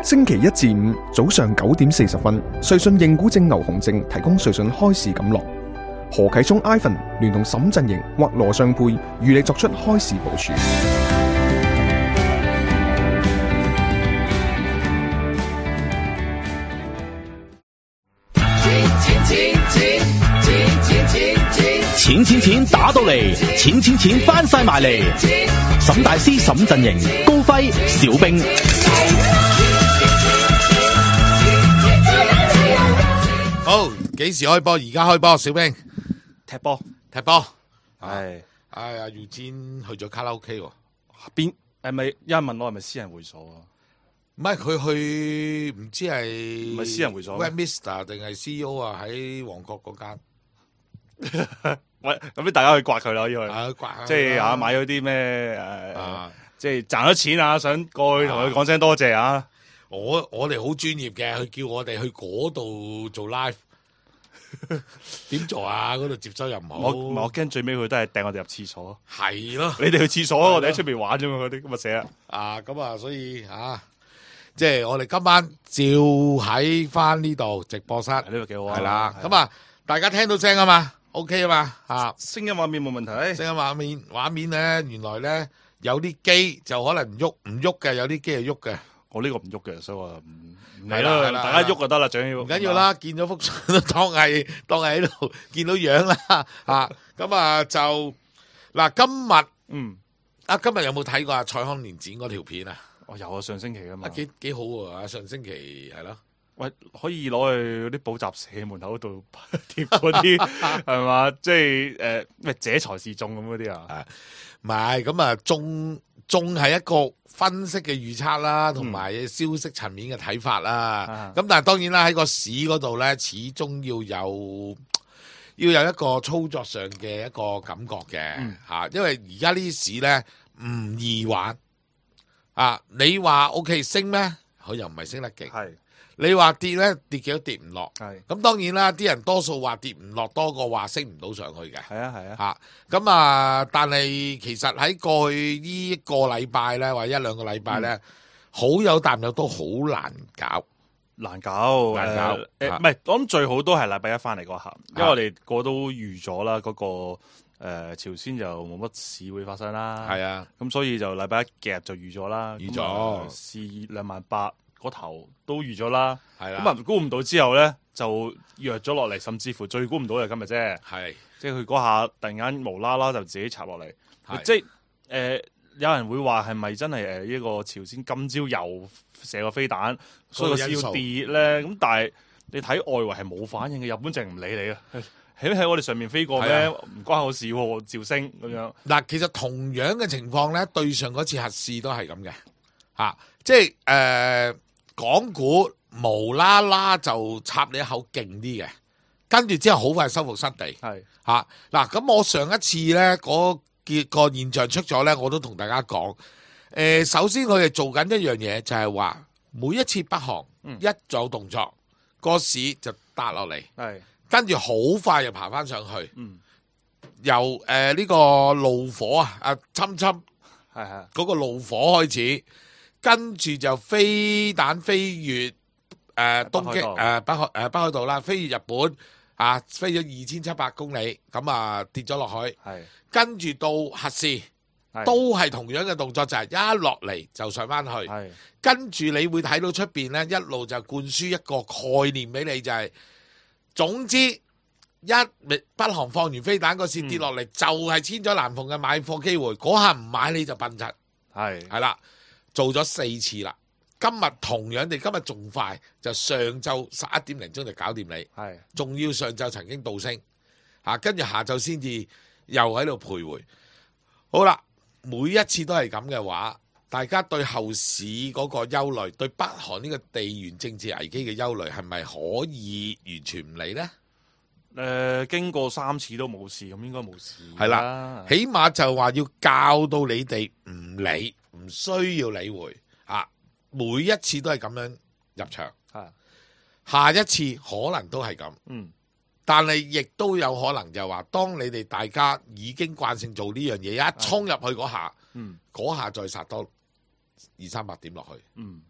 星期一至五早上9點40分，瑞信認股證牛熊證提供瑞信開市錦囊。何啟聰 Ivan 聯同沈振盈或羅尚沛與你作出開市部署。 錢打到嚟，錢翻晒埋嚟。沈大師、沈振盈、高輝、小冰。 好，幾時開波？而家開波，小兵。 踢波。 係。阿耀堅去咗卡拉 OK 喎。 邊？係咪有人問我係咪私人會所啊？ 唔係，佢去唔知係唔係私人會所咩 Westminster 定係 CEO 啊？喺旺角嗰間。 喂，咁大家去刮佢啦，因為刮， 即係買咗啲咩即係賺咗錢啊，想過去同佢講聲多謝啊！ 我哋好專業嘅，佢叫我哋去嗰度做 live， 點做啊？嗰度接收又唔好。 我驚最尾佢都係掟我哋入廁所。 係咯， 你哋去廁所，我哋喺出邊玩啫嘛，嗰啲咁啊死啦！ 咁啊，所以即係我哋今晚照喺翻呢度直播室，呢度幾好啊！ 係啦，咁啊，大家聽到聲啊嘛？OK 啊嘛， 聲音畫面冇問題。 聲音畫面咧，原來咧有啲機就可能唔喐嘅，有啲機係喐嘅。 我呢個唔喐嘅，所以話唔係啦， 大家喐就得啦，最緊要唔緊要啦。見咗幅相都當係喺度見到樣啦。咁啊就嗱，今日有冇睇過蔡康年剪嗰條片啊？ 我有啊，上星期啊嘛， 幾好啊！上星期係咯。 喂，可以攞去啲補習社門口度貼嗰啲係嘛？即係咩這才是中咁嗰啲啊？ 唔係咁啊，中係一個分析嘅預測啦，同埋消息層面嘅睇法啦。咁但係當然啦，喺個市嗰度咧，始終要有一個操作上嘅一個感覺嘅因為而家呢啲市咧唔易玩你話 OK 升咩？佢又唔係升得勁。係。你話跌咧，跌幾都跌唔落。係咁，當然啦，啲人多數話跌唔落多過話升唔到上去嘅。係啊。咁但係其實喺過去呢一個禮拜咧，或者一兩個禮拜咧，好有淡友都好難搞。唔係， 我諗最好都係禮拜一翻嚟嗰下，因為我哋個都預咗啦，嗰個朝鮮就冇乜事會發生啦。係啊。咁所以就禮拜一夾就預咗啦。預咗試28000嗰頭都預咗啦，係啦，咁啊估唔到之後咧就弱咗落嚟，甚至乎最估唔到就今日啫，係，即係佢嗰下突然間無啦啦就自己插落嚟，即係有人會話係咪真係呢個朝鮮今朝又射個飛彈，所以個市要跌咧？咁但係你睇外圍係冇反應嘅，日本淨係唔理你啊，喺我哋上面飛過咩？唔關我事喎，照升咁樣。嗱， 其實同樣嘅情況咧，對上嗰次核試都係咁嘅，即係港股無啦啦就插你一口勁啲嘅，跟住之後好快收復失地。係嗱，咁我上一次咧嗰個現象出咗咧，我都同大家講。首先佢哋做緊一樣嘢，就係話每一次北韓一做動作，個市就跌落嚟，跟住好快就爬翻上去。由呢個怒火侵嗰個怒火開始。跟住就飛彈飛越東京北海道啦，飛越日本飛咗2700公里，咁跌咗落去。跟住到核試都係同樣嘅動作，就係一落嚟就上翻去。跟住你會睇到出邊咧，一路就灌輸一個概念俾你，就係總之北韓放完飛彈個市跌落嚟，就係千載難逢嘅買貨機會。嗰下唔買你就笨柒。係啦。做咗4次啦，今日同樣地，今日仲快，就上晝11點零鐘就搞掂你，係，仲要上晝曾經倒升，跟住下晝先至又喺度徘徊。好啦，每一次都係咁嘅話，大家對後市嗰個憂慮，對北韓呢個地緣政治危機嘅憂慮，係咪可以完全唔理呢？ 經過3次都冇事，咁應該冇事。 係啦，起碼就話要教到你哋唔理。唔需要理會每一次都係咁樣入場，下一次可能都係咁，但係亦都有可能就話，當你哋大家已經慣性做呢樣嘢，一衝入去嗰下，嗰下再殺多200-300點落去，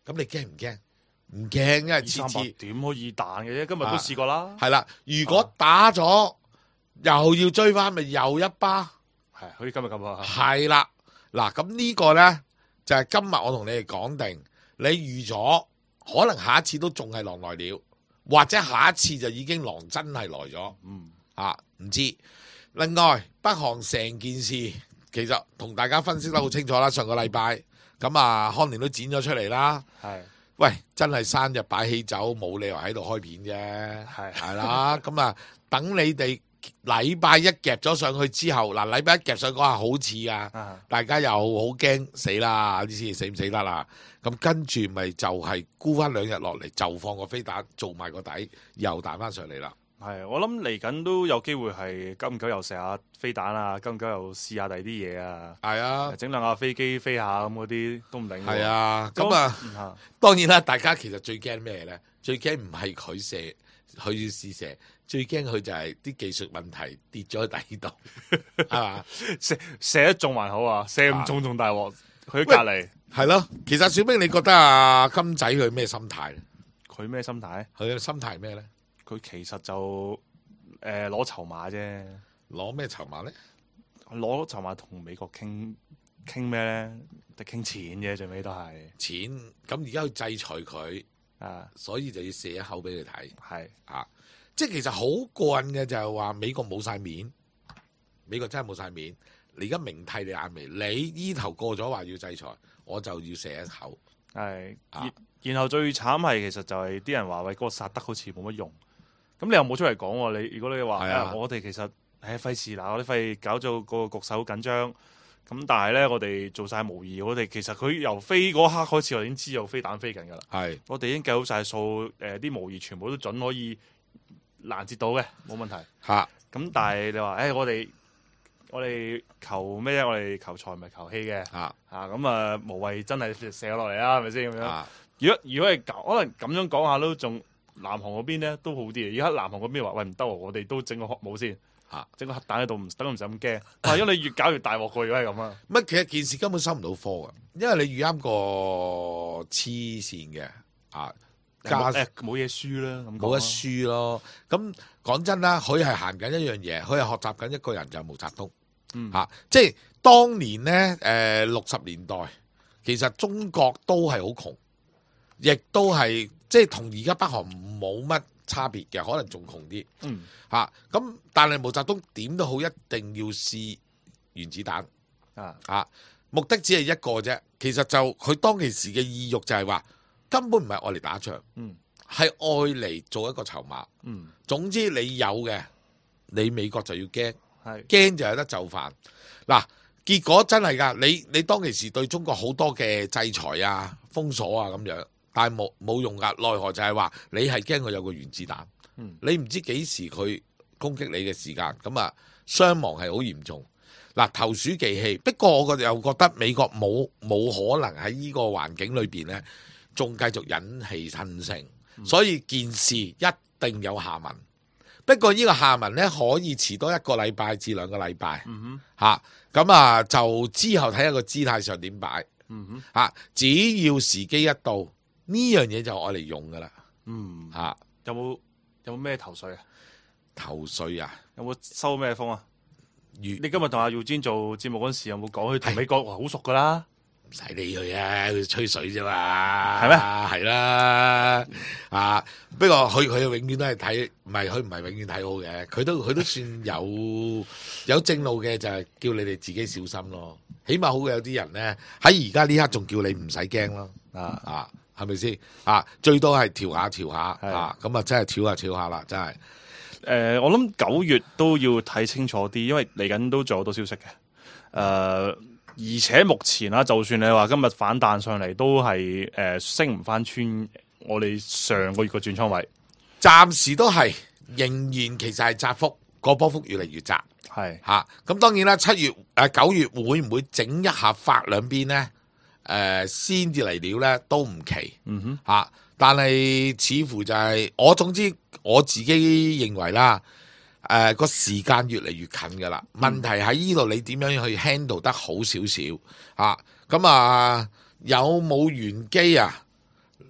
咁你驚唔驚？唔驚，因為次次點可以彈嘅啫？今日都試過啦。 係啦，如果打咗又要追翻，咪又一巴。 係，好似今日咁啊。 係啦，嗱，咁呢個咧就係今日我同你哋講定，你預咗可能下一次都仲係狼來了，或者下一次就已經狼真係來咗。唔知。另外，北韓成件事其實同大家分析得好清楚啦。上個禮拜咁啊，康年都剪咗出嚟啦。 係。 喂，真係生日擺喜酒，冇理由喺度開片啫。係啦，咁啊，等你哋禮拜一夾咗上去之後，嗱禮拜一夾上嗰下好似啊，大家又好驚死啦，呢次死唔死得啦？咁跟住咪就係沽翻2日落嚟，就放個飛彈做埋個底，又彈翻上嚟啦。 係，我諗嚟緊都有機會係久唔久又射下飛彈啊，久唔久又試下第二啲嘢啊。係啊，整兩架飛機飛下咁嗰啲都唔定。係啊，咁啊，當然啦，大家其實最驚咩咧？最驚唔係佢射，佢要試射，最驚佢就係啲技術問題跌咗喺底度，係嘛？射得中還好啊，射唔中仲大鑊，佢喺隔離。係咯，其實小兵，你覺得阿金仔佢咩心態？佢咩心態？佢嘅心態係咩咧？佢其實就攞籌碼啫，攞咩籌碼咧？攞籌碼同美國傾咩咧？就傾錢嘅，最尾都係錢。咁而家去制裁佢啊，所以就要射一口俾佢睇。係啊，即係其實好過癮嘅就係話美國冇晒面，美國真係冇晒面。你而家明剃你眼眉，你呢頭過咗話要制裁，我就要射一口。係然後最慘係其實就係啲人話喂，嗰個薩德好似冇乜用。咁你又冇出嚟講喎？你如果你話我哋其實費事嗱，我哋費搞到個局勢好緊張。咁但係咧，我哋做晒模擬，我哋其實佢由飛嗰刻開始，我已經知有飛彈飛緊㗎啦。係，我哋已經計好晒數，啲模擬全部都準可以攔截到嘅，冇問題。嚇！咁但係你話我哋求咩啫？我哋求財唔係求氣嘅。咁啊無謂真係射落嚟啦，係咪先咁樣？如果係可能咁樣講下都仲。南韓嗰邊咧都好啲，而家南韓嗰邊話喂唔得喎，我哋都整個核武先，整個核彈喺度，唔使咁驚。因為你越搞越大鑊過，如果係咁啊。乜其實件事根本收唔到科嘅，因為你遇啱個黐線嘅冇嘢輸啦，冇得輸咯。咁講真啦，佢係行緊一樣嘢，佢係學習緊一個人就係毛澤東。即係當年咧60年代，其實中國都係好窮，亦都係。即係同而家北韓冇乜差別嘅，可能仲窮啲。咁但係毛澤東點都好，一定要試原子彈。目的只係一個啫。其實就佢當其時嘅意欲就係話，根本唔係愛嚟打仗，係愛嚟做一個籌碼。總之你有嘅，你美國就要驚，驚就有得就範。嗱，結果真係㗎，你當其時對中國好多嘅制裁啊、封鎖啊咁樣。但係冇用噶，奈何就係話你係驚佢有個原子彈，你唔知幾時佢攻擊你嘅時間，咁啊傷亡係好嚴重。嗱，投鼠忌器，不過我又覺得美國冇可能喺呢個環境裏邊咧，仲繼續忍氣吞聲，所以件事一定有下文。不過呢個下文咧可以遲多1個禮拜至2個禮拜，咁啊就之後睇下個姿態上點擺，只要時機一到。呢樣嘢就愛嚟用噶啦，有冇咩頭緒啊？頭緒啊？有冇收咩風啊？你今日同阿耀堅做節目嗰時有冇講佢同美國好熟噶啦？唔使理佢啊，佢吹水啫嘛，係咩？係啦，不過佢永遠都係睇，佢唔係永遠睇好嘅，佢都算有正路嘅，就係叫你哋自己小心咯。起碼好過有啲人咧喺而家呢刻仲叫你唔使驚咯，係咪先？最多係調下咁啊真係調下啦，真係。我諗9月都要睇清楚啲，因為嚟緊都仲有好多消息嘅。而且目前就算你話今日反彈上嚟，都係升唔翻穿我哋上個月個轉倉位，暫時都係仍然其實係窄幅，個波幅越嚟越窄。係咁當然啦，9月會唔會整一下發兩邊咧？先至嚟料咧都唔奇，但係似乎就係總之我自己認為啦，個時間越嚟越近噶啦。問題喺呢度，你點樣去 handle 得好少少咁有冇玄機啊？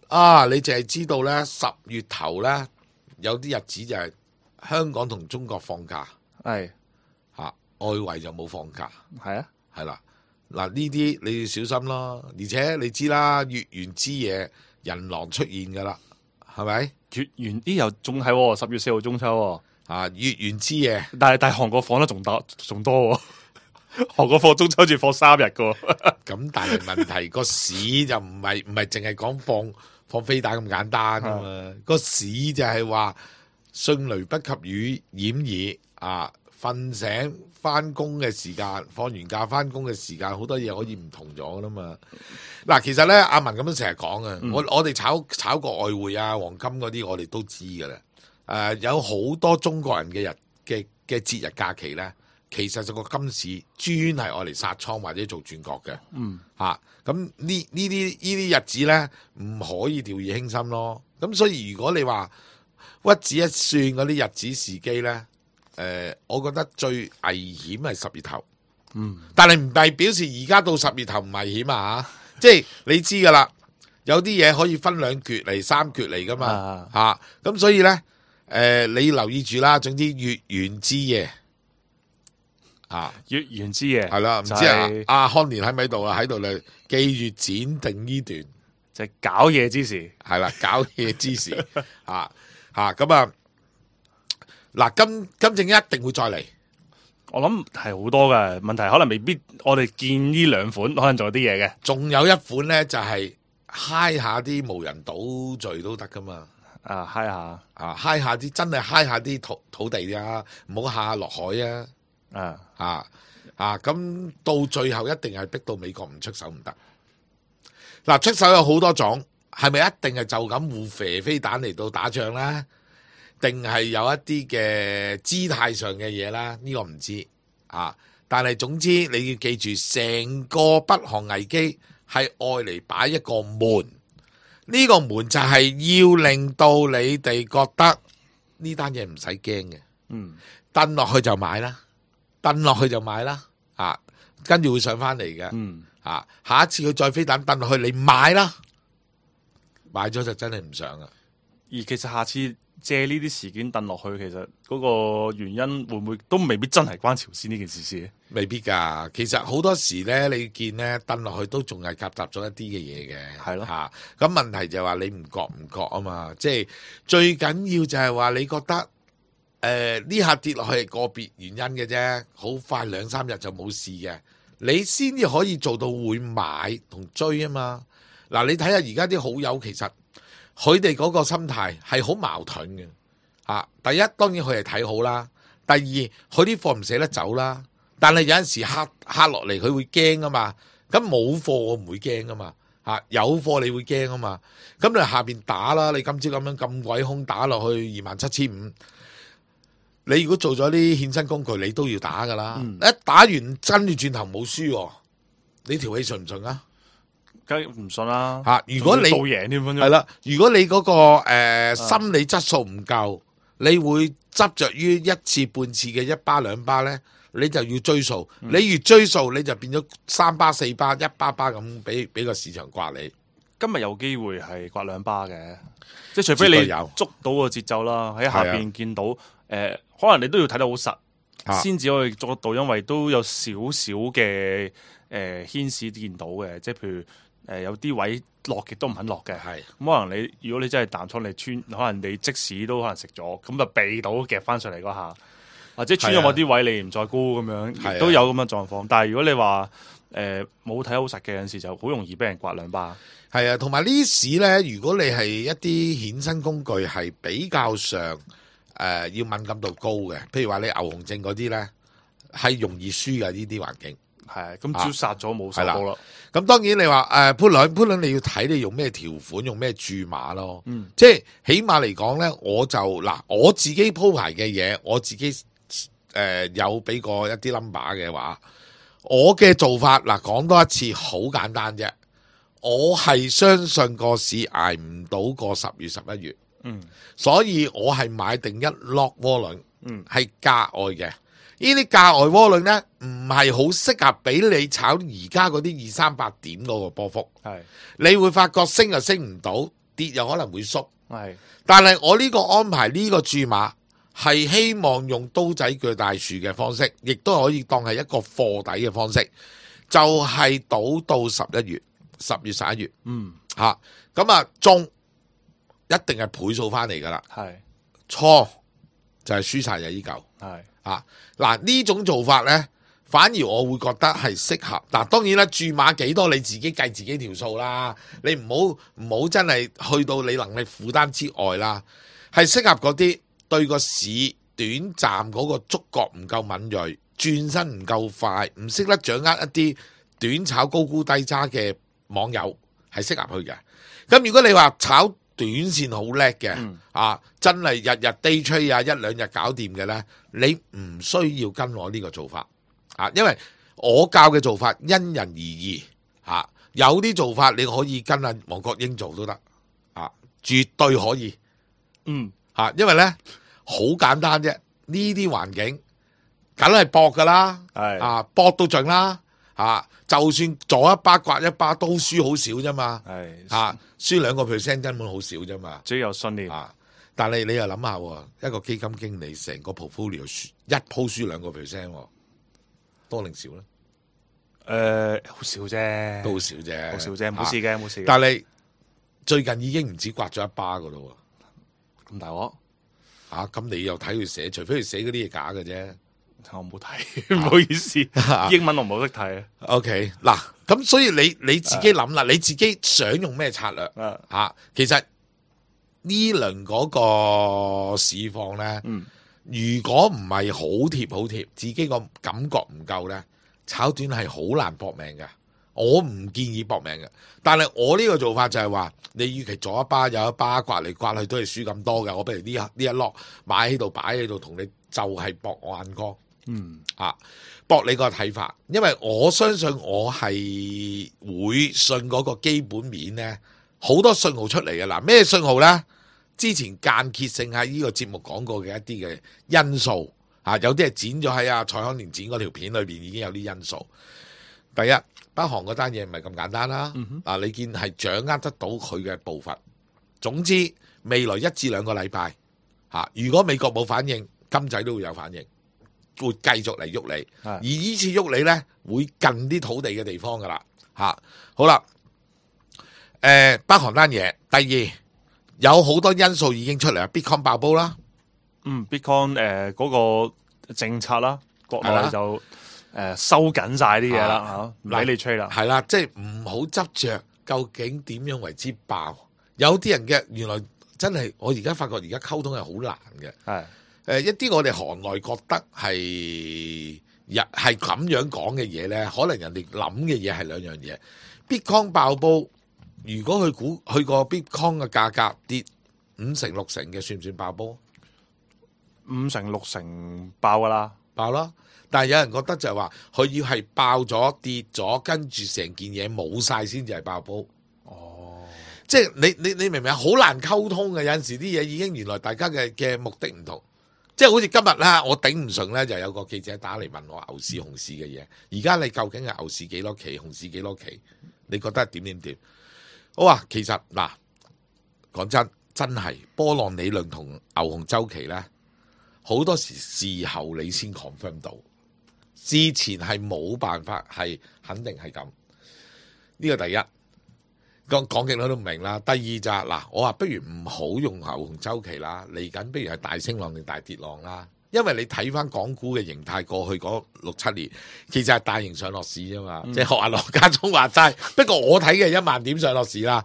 你淨係知道咧10月頭咧有啲日子就係香港同中國放假， 係外圍就冇放假， 係啊， 係啦。嗱呢啲你要小心咯，而且你知啦，月圓之夜人狼出現噶啦，係咪？ 月圓又仲係10月4號中秋月圓之夜， 但係韓國放得仲多喎，韓國放中秋節放3日噶， 咁但係問題個市就唔係淨係講放飛彈咁簡單啊嘛，個市就係話迅雷不及雨掩耳瞓醒翻工嘅時間，放完假翻工嘅時間，好多嘢可以唔同咗噶啦嘛。嗱，其實咧，阿文咁樣成日講啊，我哋炒過外匯啊、黃金嗰啲，我哋都知噶啦。有好多中國人嘅節日假期咧，其實就個金市專係愛嚟殺倉或者做轉角嘅。咁呢啲日子咧，唔可以掉以輕心咯。咁所以如果你話屈指一算嗰啲日子時機咧，我覺得最危險係10月頭，但係唔係表示而家到10月頭唔危險啊！即係你知噶啦，有啲嘢可以分2決嚟、3決嚟噶嘛，咁所以咧，你留意住啦。總之月圓之夜， 月圓之夜係啦，唔知阿康年喺咪度啊？喺度咧，記住剪定呢段， 就係搞嘢之時， 係啦，搞嘢之時，咁啊。嗱，金正一定會再嚟， 我諗係好多嘅問題，可能未必我哋見呢2款，可能仲有啲嘢嘅。仲有一款咧，就係嗨下啲無人島嶼都得噶嘛， 嗨下， 嗨下啲真係嗨下啲土地啊，唔好下落海啊，咁到最後一定係逼到美國唔出手唔得。嗱，出手有好多種，係咪一定係就咁互射飛彈嚟到打仗咧？定係有一啲嘅姿態上嘅嘢啦，呢個唔知但係總之你要記住，成個北韓危機係愛嚟擺一個門，呢個門就係要令到你哋覺得呢單嘢唔使驚嘅，掟落去就買啦，掟落去就買啦，跟住會上翻嚟嘅，下一次佢再飛彈掟落去，你買啦，買咗就真係唔上啊！ 而其實下次借呢啲事件掟落去，其實嗰個原因會唔會都未必真係關朝鮮呢件事事？ 未必噶，其實好多時咧，你見咧掟落去都仲係夾雜咗一啲嘅嘢嘅， 係咯嚇。咁問題就係話你唔覺啊嘛，即係最緊要就係話你覺得呢下跌落去係個別原因嘅啫，好快2-3日就冇事嘅，你先至可以做到會買同追啊嘛。嗱，你睇下而家啲好友其實佢哋嗰個心態係好矛盾嘅。第一當然佢係睇好啦，第二佢啲貨唔捨得走啦，但係有陣時客落嚟佢會驚啊嘛，咁冇貨我唔會驚啊嘛，有貨你會驚啊嘛，咁你下邊打啦，你今朝咁樣咁鬼空打落去27,500，你如果做咗啲衍生工具，你都要打噶啦，一打完跟住轉頭冇輸，你條氣順唔順啊？ 梗唔信啦！ 如果你做贏添， 係啦，如果你嗰個心理質素唔夠，你會執着於一次半次嘅1巴2巴咧，你就要追數。你越追數，你就變咗3巴4巴1巴巴咁俾個市場刮你。 今日有機會係刮2巴嘅，即係除非你捉到個節奏啦，喺下邊見到可能你都要睇得好實，先至可以捉得到，因為都有少少嘅牽絲見到嘅，即係譬如。有啲位落極都唔肯落嘅，咁可能你如果你真係淡倉，你穿可能你即使都可能食咗，咁就避到夾翻上嚟嗰下，或者穿咗某啲位你唔再沽咁樣，亦都有咁嘅狀況。但係如果你話冇睇好實嘅，有陣時就好容易俾人刮2巴。 係啊，同埋呢市咧，如果你係一啲衍生工具係比較上要敏感度高嘅，譬如話你牛熊證嗰啲咧，係容易輸嘅呢啲環境。 係咁，只要殺咗冇收到啦。 咁當然你話潘倫你要睇你用咩條款，用咩注碼咯。即係起碼嚟講咧，我就我自己鋪排嘅嘢，我自己有俾過一啲 number 嘅話，我嘅做法講多一次，好簡單啫。我係相信個市捱唔到個10月11月，所以我係買定一 lock 窩輪，係價外嘅。呢啲價外窩輪咧，唔係好適合俾你炒而家嗰啲200-300點嗰個波幅。係，你會發覺升又升唔到， 跌又可能會縮。 係， 但係我呢個安排呢個注碼係希望用刀仔鋸大樹嘅方式，亦都可以當係一個貨底嘅方式，就係賭到11月、10月、11月。咁啊中一定係倍數翻嚟噶啦。 係錯就係輸晒嘅依舊。 係嗱呢種做法呢，反而我會覺得係適合。嗱，當然啦，注碼幾多你自己計自己條數啦。你唔好真係去到你能力負擔之外啦。係適合嗰啲對個市短暫嗰個觸覺唔夠敏銳，轉身唔夠快，唔識得掌握一啲短炒高沽低揸嘅網友，係適合去嘅。咁如果你話炒短線好叻嘅，真係日日 day trade 啊，一兩日搞掂嘅呢，你唔需要跟我呢個做法。因為我教嘅做法因人而異，有啲做法你可以跟阿黃國英做都得，絕對可以。因為呢好簡單啫，呢啲環境梗係搏噶啦，搏到盡啦，就算左一巴刮一巴都輸好少啫嘛，輸2%根本好少啫嘛， 最有信念。 但係你又諗下，一個基金經理成個 portfolio 一鋪輸2%。多定少咧？ 好少啫， 都好少啫， 好少啫，冇事嘅，冇事嘅。 但係最近已經唔止刮咗一巴噶咯喎， 咁大鑊咁你又睇佢寫，除非佢寫嗰啲嘢假嘅啫。 我冇睇，唔好意思，英文我唔好識睇。 OK， 嗱，咁所以你自己諗啦，你自己想用咩策略？其實呢輪嗰個市況咧。如果唔係好貼，自己個感覺唔夠呢，炒短係好難搏命嘅。我唔建議搏命嘅。但係我呢個做法就係話，你與其左一巴右一巴刮嚟刮去都係輸咁多嘅，我不如呢一落買喺度擺喺度，同你就係搏我眼光。搏你個睇法，因為我相信我係會信嗰個基本面呢，好多信號出嚟嘅。嗱，咩信號呢？之前間歇性喺呢個節目講過嘅一啲嘅因素，有啲係剪咗喺蔡康年剪嗰條片裏邊已經有啲因素。第一，北韓嗰單嘢唔係咁簡單啦，你見係掌握得到佢嘅步伐。總之，未來1至2個禮拜，如果美國冇反應，金仔都會有反應，會繼續嚟喐你。而呢次喐你呢，會近啲土地嘅地方噶啦。好啦，北韓單嘢，第二。有好多因素已經出嚟啦 ，Bitcoin 爆煲啦 ，Bitcoin 嗰個政策啦，國內就收緊晒啲嘢啦嚇，唔俾你吹啦， 係啦，即係唔好執着究竟點樣為之爆。有啲人嘅原來真係，我而家發覺而家溝通係好難嘅。一啲我哋行內覺得係咁樣講嘅嘢咧，可能人哋諗嘅嘢係兩樣嘢。Bitcoin 爆煲。如果佢估佢個 Bitcoin 嘅價格跌5成6成嘅，算唔算爆煲 ？5成6成爆噶啦， 爆啦！但係有人覺得就係話，佢要係爆咗跌咗，跟住成件嘢冇晒先至係爆煲。即係你明唔明啊？好難溝通嘅，有陣時啲嘢已經原來大家嘅目的唔同。即係好似今日啦，我頂唔順咧，就有個記者打嚟問我牛市、熊市嘅嘢。而家你究竟係牛市幾多期，熊市幾多期？你覺得係點？我話其實嗱，講真係波浪理論同牛熊周期咧，好多時事後你先 confirm 到，之前係冇辦法係肯定係咁。呢個第一，講極都唔明啦。第二就係嗱，我話不如唔好用牛熊周期啦，嚟緊不如係大升浪定大跌浪啦。因為你睇翻港股嘅形態，過去嗰6-7年，其實係大型上落市啫嘛，即係學阿羅家聰話齋。不過我睇嘅1萬點上落市啦。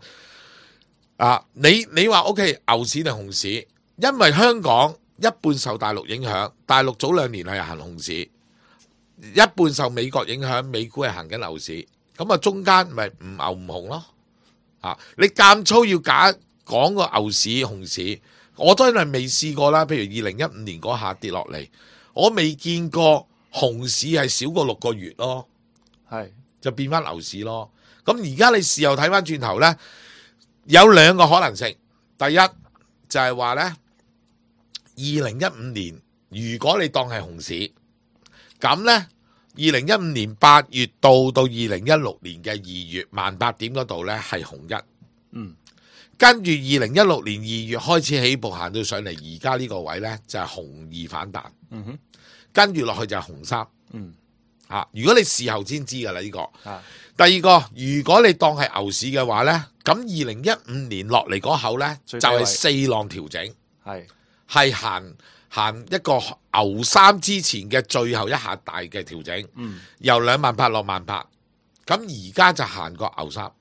你話 OK 牛市定熊市？因為香港一半受大陸影響，大陸早2年係行熊市，一半受美國影響，美股係行緊牛市。咁中間咪唔牛唔熊咯。你間粗要講個牛市熊市。我都係未試過啦，譬如2015年嗰下跌落嚟，我未見過熊市係少過6個月咯，就變翻牛市咯。咁而家你事後睇翻轉頭呢，有2個可能性。第一就係話呢，2015年如果你當係熊市，咁呢2015年8月到2016年嘅2月18000點嗰度呢係熊一。 跟住2016年2月開始起步行到上嚟，而家呢個位呢，就係紅二反彈，跟住落去就係紅三，如果你事後先知噶啦呢個。第二個，如果你當係牛市嘅話呢，咁2015年落嚟嗰口呢，就係4浪調整，係行一個牛三之前嘅最後一下大嘅調整，由28,000落18,000，咁而家就行個牛三。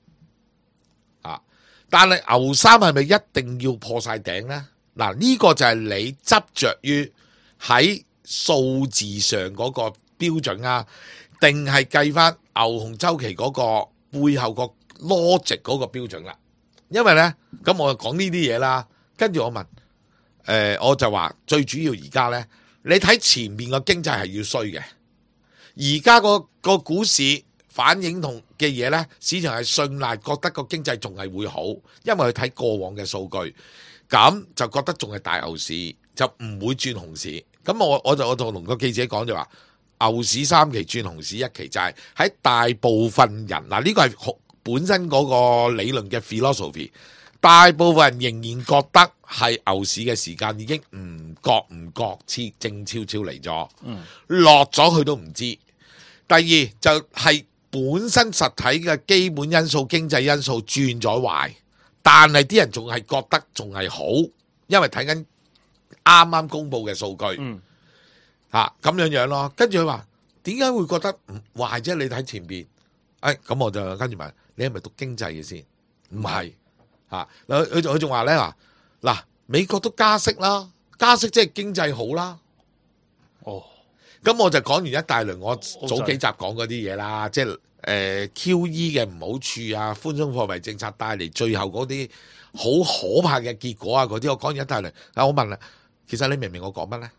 但係牛三係咪一定要破晒頂呢？嗱，呢個就係你執着於喺數字上嗰個標準啊，定係計翻牛熊周期嗰個背後個 logic 嗰個標準啦。因為呢，咁我就講呢啲嘢啦。跟住我問，我就話最主要而家呢，你睇前面個經濟係要衰嘅，而家個股市。反映同嘅嘢呢，市場係信賴，覺得個經濟仲係會好，因為佢睇過往嘅數據，咁就覺得仲係大牛市，就唔會轉熊市。咁我就同個記者講就話，牛市3期轉熊市1期，就係喺大部分人嗱，呢個係本身嗰個理論嘅 philosophy， 大部分人仍然覺得係牛市嘅時間已經唔覺靜悄悄嚟咗，落咗佢都唔知。第二就係本身實體嘅基本因素、經濟因素轉咗壞，但係啲人仲係覺得仲係好，因為睇緊啱啱公布嘅數據，咁樣咯。跟住佢話點解會覺得唔壞啫？你睇前邊，咁我就跟住問你係咪讀經濟嘅先？唔係，佢仲話咧嗱，美國都加息啦，加息即係經濟好啦。咁我就講完一大輪，我早幾集講嗰啲嘢啦，即係QE 嘅唔好處啊，寬鬆貨幣政策帶嚟最後嗰啲好可怕嘅結果啊，嗰啲我講完一大輪。我問啦，其實你明唔明我講乜咧？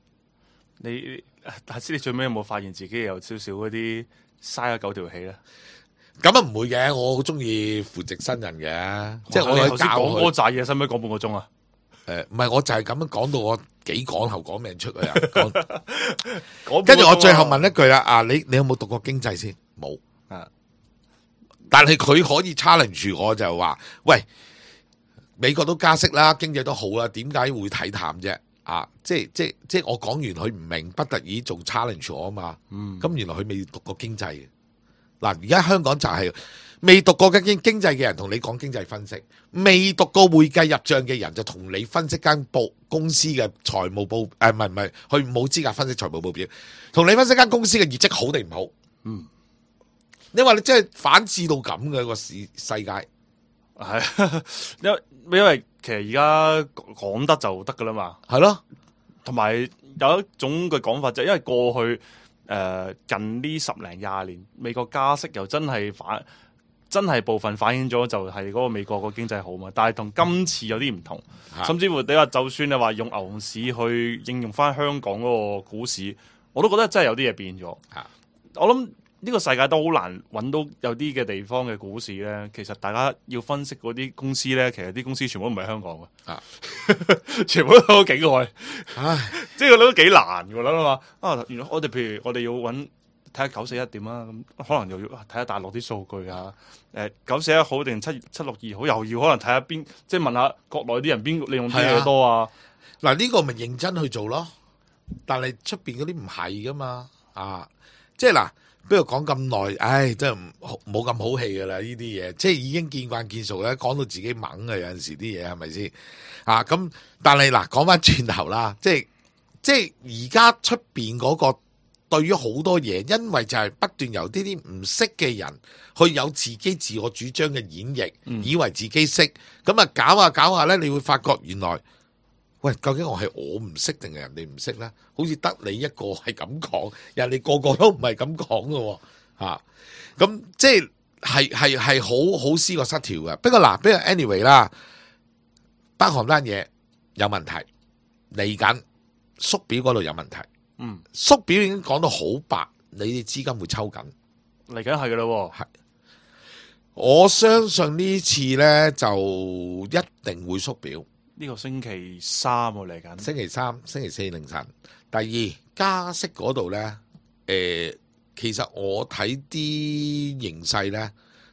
大師，你最尾有冇發現自己有少少嗰啲嘥咗9條氣咧？ 咁唔會嘅，我好中意扶植新人嘅，即係我頭先講嗰扎嘢，使唔使講半個鐘啊？ 唔係，我就係咁樣講到我幾講後講命出啊！跟住我最後問一句啦，你有冇讀過經濟先？冇。但係佢可以 challenge 住我就話，喂，美國都加息啦，經濟都好啦，點解會睇淡啫？即係我講完佢唔明，不得已仲 challenge 我啊嘛。咁原來佢未讀過經濟嘅。嗱，而家香港就係未讀過嘅經濟嘅人同你講經濟分析，未讀過會計入帳嘅人就同你分析間公司嘅財務報，唔係，佢冇資格分析財務報表，同你分析間公司嘅業績好定唔好。你話你真係反智到咁嘅個世界， 係因為其實而家講得就得噶啦嘛， 係咯， 同埋有一種嘅講法就係因為過去近呢10零20年，美國加息又真係部分反映咗就係嗰個美國個經濟好嘛，但係同今次有啲唔同，甚至乎你話就算你話用牛市去應用翻香港嗰個股市，我都覺得真係有啲嘢變咗。我諗呢個世界都好難揾到有啲嘅地方嘅股市咧，其實大家要分析嗰啲公司咧，其實啲公司全部都唔係香港嘅，全部都喺境外，即係都幾難㗎啦嘛。原來我哋譬如我哋要揾睇下941點啊，咁可能又要睇下大陸啲數據啊。941好定762好，又要可能睇下即係問下國內啲人邊利用啲嘢多啊。 嗱，呢個咪認真去做咯，但係出邊嗰啲唔係噶嘛。即係嗱。不如講咁耐，真係冇咁好氣噶啦！呢啲嘢，即係已經見慣見熟咧，講到自己猛嘅有陣時啲嘢係咪先？咁但係嗱，講翻轉頭啦，即係而家出邊嗰個對於好多嘢，因為就係不斷由呢啲唔識嘅人去有自己自我主張嘅演繹，以為自己識，咁啊搞下咧，你會發覺原來。喂，究竟我唔識定係人哋唔識咧？好似得你一個係咁講，人哋個個都唔係咁講嘅，咁即係好思覺失調嘅。不過嗱，比如 anyway 啦，北韓單嘢有問題，嚟緊縮表嗰度有問題，縮表已經講到好白，你哋資金會抽緊， 嚟緊係嘅咯， 係，我相信呢次咧就一定會縮表。 呢個星期3嚟緊， 星期3、星期4凌晨。第二加息嗰度咧，其實我睇啲形勢咧，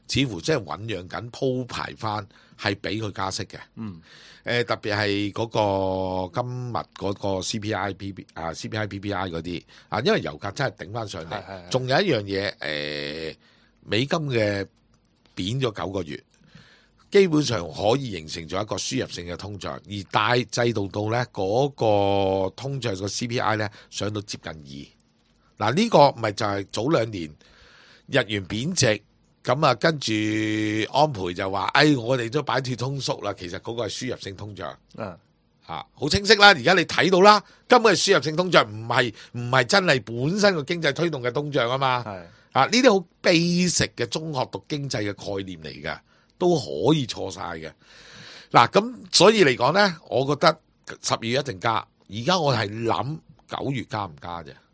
似乎即係醞釀緊鋪排翻，係俾佢加息嘅。特別係嗰個今日嗰個 CPI、PPI 嗰啲啊，因為油價真係頂翻上嚟。仲有一樣嘢，美金嘅貶咗9個月，基本上可以形成咗一個輸入性嘅通脹，而大制度到咧嗰個通脹個 CPI 咧上到接近2。嗱，呢個咪就係早2年日元貶值。咁啊，跟住安倍就話，我哋都擺脫通縮啦。其實嗰個係輸入性通脹，好清晰啦。而家你睇到啦，根本係輸入性通脹，唔係真係本身個經濟推動嘅通脹啊嘛。呢啲好 basic 嘅中學讀經濟嘅概念嚟嘅，都可以錯晒嘅。嗱，咁所以嚟講咧，我覺得12月一定加。而家我係諗9月加唔加啫。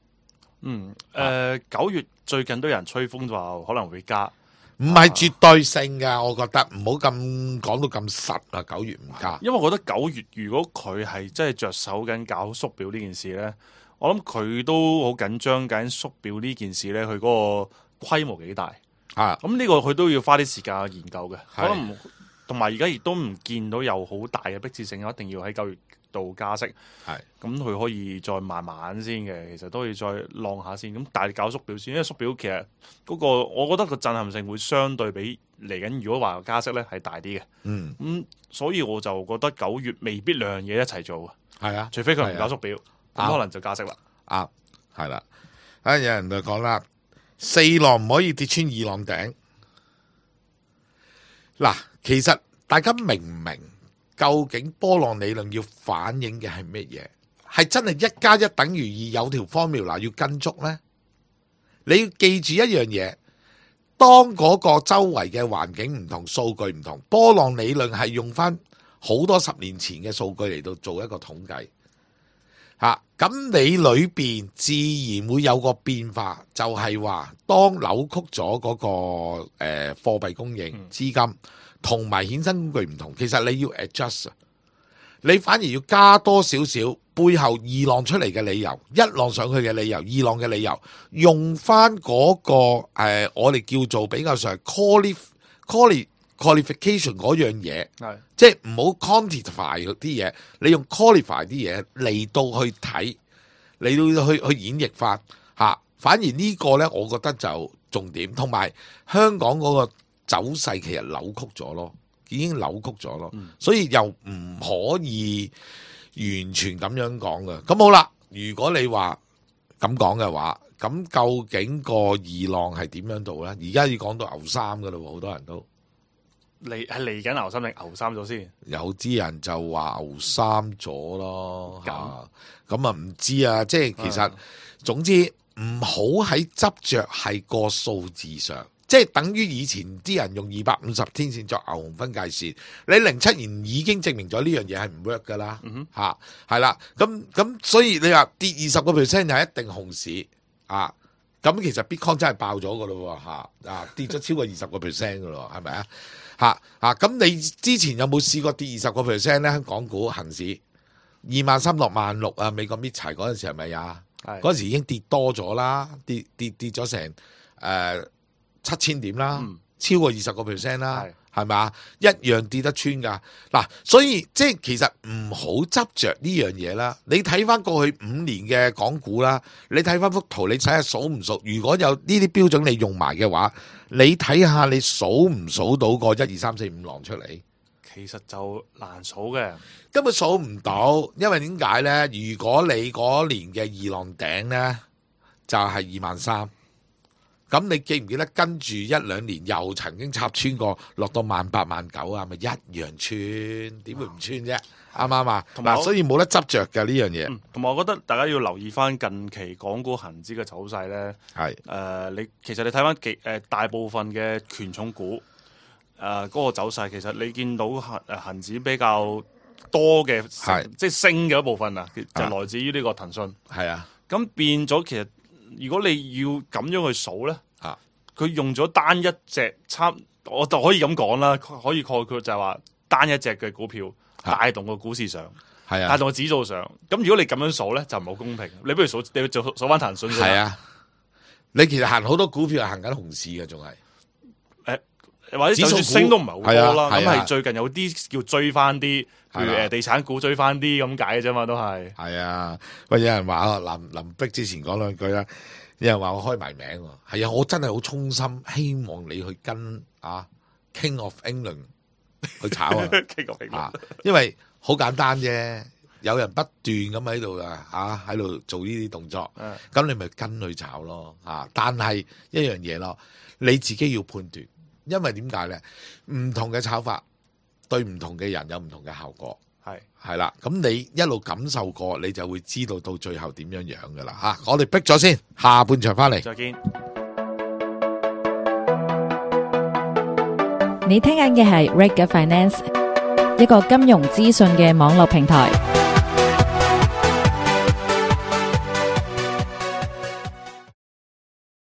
9月最近都有人吹風就話可能會加。 唔係絕對性㗎，我覺得唔好咁講到咁實啊！9月唔加， 因為我覺得9月如果佢係真係着手緊搞縮表呢件事咧，我諗佢都好緊張緊縮表呢件事咧，佢嗰個規模幾大啊？咁呢個佢都要花啲時間去研究嘅，可能同埋而家亦都唔見到有好大嘅迫切性，一定要喺9月度加息。咁佢可以再慢慢先嘅，其實都可以再浪下先。咁但係搞縮表先，因為縮表其實嗰個我覺得個震撼性會相對比嚟緊如果話加息咧係大啲嘅。所以我就覺得9月未必兩樣嘢一齊做。除非佢唔搞縮表，咁可能就加息啦。 係啦。有人就講啦，4浪唔可以跌穿2浪頂。嗱，其實大家明唔明？究竟波浪理論要反映嘅係乜嘢？係真係1+1等於2有條 formula要跟足呢？你要記住一樣嘢，當嗰個周圍嘅環境唔同，數據唔同，波浪理論係用翻好多10年前嘅數據嚟到做一個統計。咁你裏邊自然會有個變化，就係話當扭曲咗嗰個貨幣供應、資金同埋衍生工具唔同，其實你要 adjust， 你反而要加多少少背後2浪出嚟嘅理由，1浪上去嘅理由，2浪嘅理由，用翻嗰個我哋叫做比較上 qualification 嗰樣嘢，即係唔好 quantify 啲嘢，你用 qualify 啲嘢嚟到去睇，嚟到去演繹翻嚇。反而呢個呢，我覺得就重點，同埋香港嗰個走勢其實扭曲咗咯，已經扭曲咗咯，所以又唔可以完全咁樣講嘅。咁好啦，如果你話咁講嘅話，咁究竟個2浪係點樣到呢？而家要講到牛3噶啦，好多人都。 嚟緊牛3定牛3咗先？ 有啲人就話牛3咗咯，咁啊唔知啊，即係其實總之唔好喺執着係個數字上，即係等於以前啲人用250天線作牛熊分界線，你07年已經證明咗呢樣嘢係唔 work 噶啦，係啦，咁所以你話跌20% 就一定熊市啊？咁其實 Bitcoin 真係爆咗噶咯喎，跌咗超過20% 噶咯，係咪啊？咁你之前有冇試過跌20% 咧？港股恒指23,000落16,000啊，美國搣柴嗰陣時係咪啊？嗰陣時已經跌多咗啦，跌咗成7,000點啦，超過20% 啦，係咪啊？一樣跌得穿噶。嗱，所以即係其實唔好執着呢樣嘢啦。你睇翻過去5年嘅港股啦，你睇翻幅圖，你睇下數唔數？如果有呢啲標準你用埋嘅話，你睇下你數唔數到個1、2、3、4、5浪出嚟？ 其實就難數嘅， 根本數唔到，因為點解呢？如果你嗰年嘅2浪頂呢，就係23,000。咁你記唔記得跟住1-2年又曾經插穿過，落到18,000、19,000啊，咪一樣穿？點會唔穿啫？啱唔啱啊？嗱，所以冇得執着嘅呢樣嘢。 同埋我覺得大家要留意翻近期港股恒指嘅走勢咧。其實你睇翻大部分嘅權重股嗰個走勢，其實你見到恒指比較多嘅即係升嘅一部分啊，就來自於呢個騰訊。咁變咗其實。如果你要咁樣去數咧，佢用咗單一隻我就可以咁講啦，可以概括就係話單一隻嘅股票帶動個股市上，帶動個指數上。咁如果你咁樣數咧，就唔好公平。你不如數翻騰訊先。你其實行好多股票係行緊熊市嘅，仲係或者就算升都唔係好多啦。咁係最近有啲叫追翻啲，譬如地產股追翻啲咁解嘅啫嘛，都係。 係啊，喂，有人話我臨逼之前講兩句啦，有人話我開埋名喎。係啊，我真係好衷心希望你去跟King of England 去炒啊 ，King of England， 因為好簡單啫。有人不斷咁喺度喺度做呢啲動作，咁你咪跟佢炒咯但係一樣嘢咯，你自己要判斷，因為點解咧？唔同嘅炒法對唔同嘅人有唔同嘅效果，係啦。咁你一路感受過，你就會知道到最後點樣樣噶啦我哋逼咗先，下半場翻嚟再見。 你聽緊嘅係 Reg Finance，一個金融資訊嘅網絡平台。